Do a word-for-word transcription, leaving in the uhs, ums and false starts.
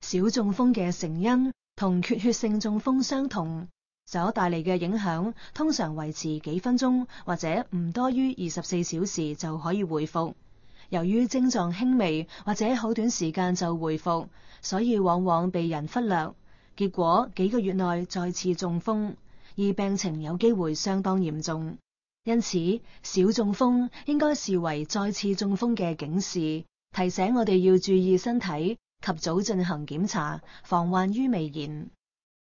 小中風嘅成因同缺血性中風相同，所帶嚟嘅影響通常維持幾分鐘或者唔多於二十四小時就可以恢復。由於症狀輕微或者好短時間就恢復，所以往往被人忽略，結果幾個月內再次中風，而病情有機會相當嚴重。因此，小中風應該視為再次中風嘅警示，提醒我哋要注意身體，及早進行檢查，防患於未然。